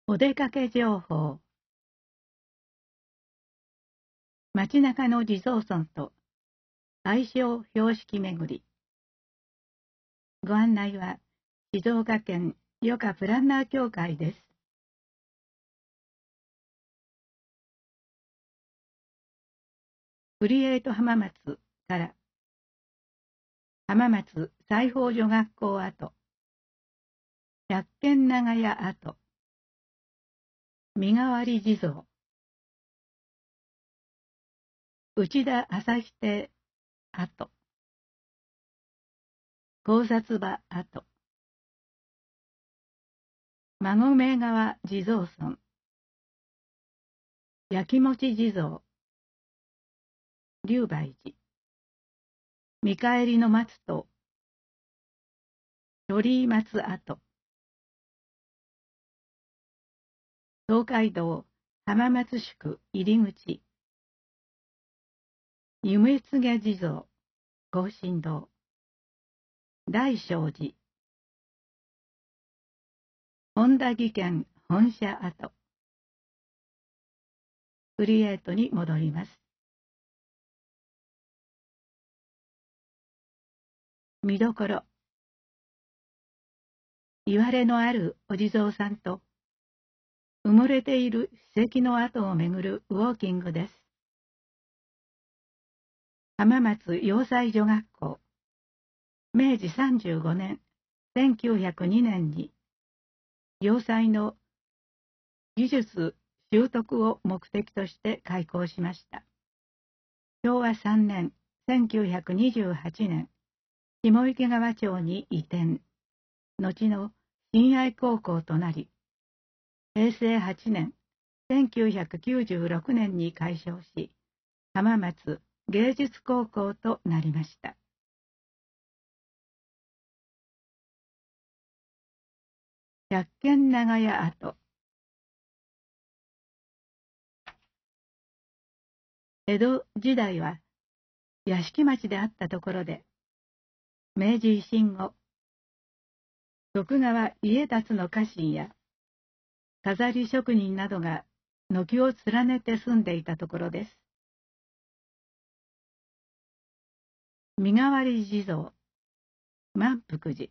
お出かけ情報。街中の地蔵尊と愛称標識巡り。ご案内は静岡県余暇プランナー協会です。クリエイト浜松から浜松西宝女学校跡、百軒長屋跡、身代わり地蔵、内田朝日邸跡、考察場跡、馬込川地蔵尊、焼き餅地蔵、龍梅寺、見返りの松と鳥居松跡、東海道浜松宿入口、夢告地蔵、庚申堂、大聖寺、本田技研本社跡。クリエイトに戻ります。見どころ。いわれのあるお地蔵さんと埋もれている史跡の跡を巡るウォーキングです。浜松洋裁女学校、明治35年、1902年に洋裁の技術習得を目的として開校しました。昭和3年、1928年、下池川町に移転、後の親愛高校となり、平成8年、1996年に開校し、浜松芸術高校となりました。百軒長屋跡。江戸時代は屋敷町であったところで、明治維新後、徳川家達の家臣や飾り職人などが軒を連ねて住んでいたところです。身代わり地蔵、満福寺。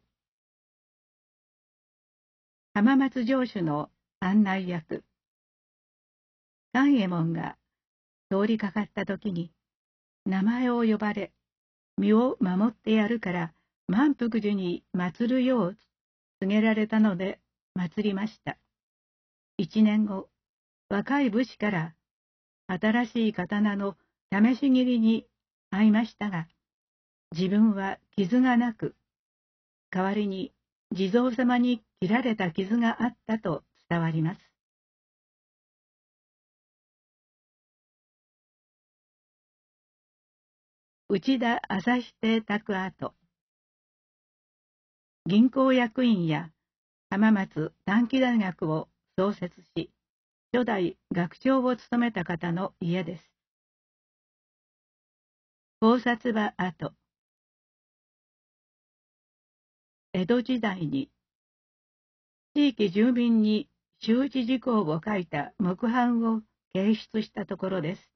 浜松城主の案内役、寛右衛門が通りかかったときに、名前を呼ばれ、身を守ってやるから満福寺に祀るよう告げられたので祀りました。1年後、若い武士から新しい刀の試し切りに会いましたが、自分は傷がなく、代わりに地蔵様に切られた傷があったと伝わります。内田朝日邸宅跡。銀行役員や浜松短期大学を創設し、初代学長を務めた方の家です。考察場跡。江戸時代に地域住民に周知事項を書いた木版を掲出したところです。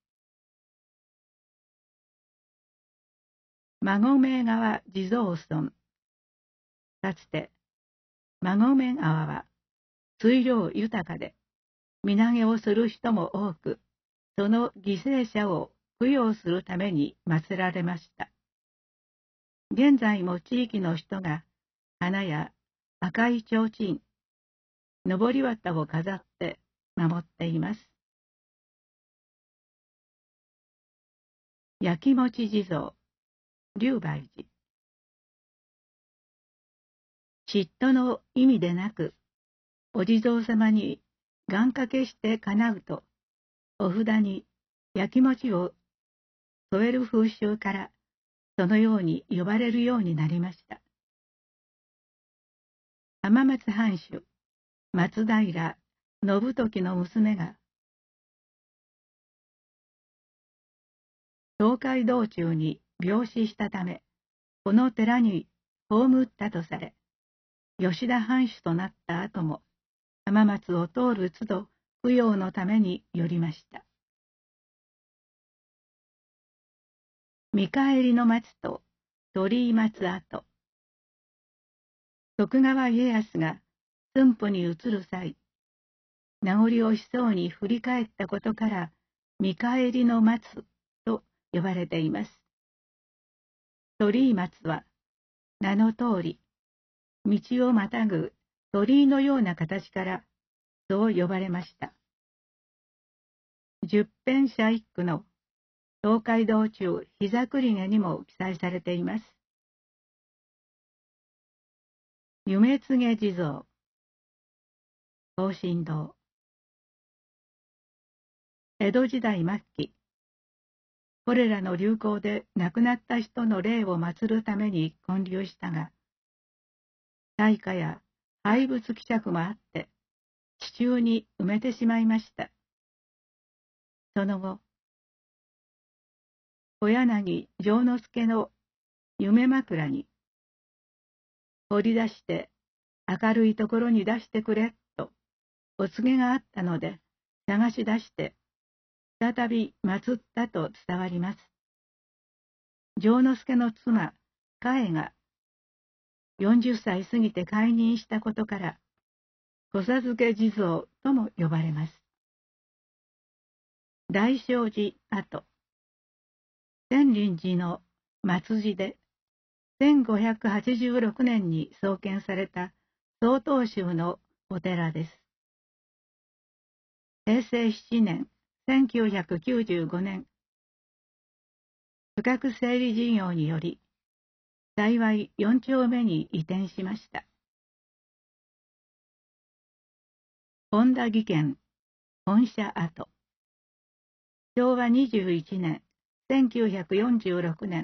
馬込川地蔵尊。かつて馬込川は水量豊かで、身投げをする人も多く、その犠牲者を供養するために祀られました。現在も地域の人が花や赤い提灯、のぼり旗を飾って守っています。焼き餅地蔵、龍梅寺。嫉妬の意味でなく、お地蔵様に願掛けして叶うと、お札に焼き餅を添える風習から、そのように呼ばれるようになりました。浜松藩主、松平信時の娘が、東海道中に病死したため、この寺に葬ったとされ、吉田藩主となった後も、 浜松を通る都度供養のために寄りました。見返りの松と鳥居松跡。徳川家康が駿府に移る際、名残惜しそうに振り返ったことから、見返りの松と呼ばれています。鳥居松は、名の通り、道をまたぐ鳥居のような形から、そう呼ばれました。十編者一句の東海道中膝栗毛にも記載されています。夢告地蔵、庚申堂。江戸時代末期、コレラの流行で亡くなった人の霊を祀るために建立したが、大火や廃物希釈もあって、地中に埋めてしまいました。その後、小柳丈之助の夢枕に、掘り出して明るいところに出してくれとお告げがあったので、探し出して再び祀ったと伝わります。丈之助の妻、嘉恵が40歳過ぎて解任したことから、土佐漬地蔵とも呼ばれます。大正寺跡。天林寺の末寺で、1586年に創建された曹洞宗のお寺です。平成7年、1995年、区画整理事業により、幸い4丁目に移転しました。本田技研本社跡。昭和21年、1946年、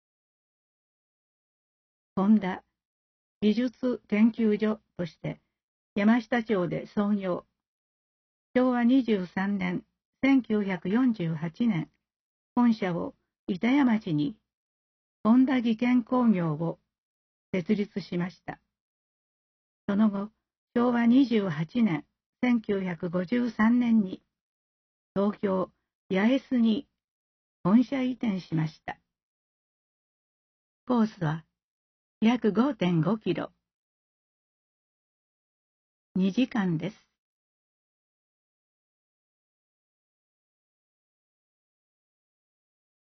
本田美術研究所として山下町で創業。昭和23年、1948年、本社を板谷町に本田技研工業を設立しました。その後、昭和28年、1953年に東京八重洲に本社移転しました。コースは約 5.5 キロ。2時間です。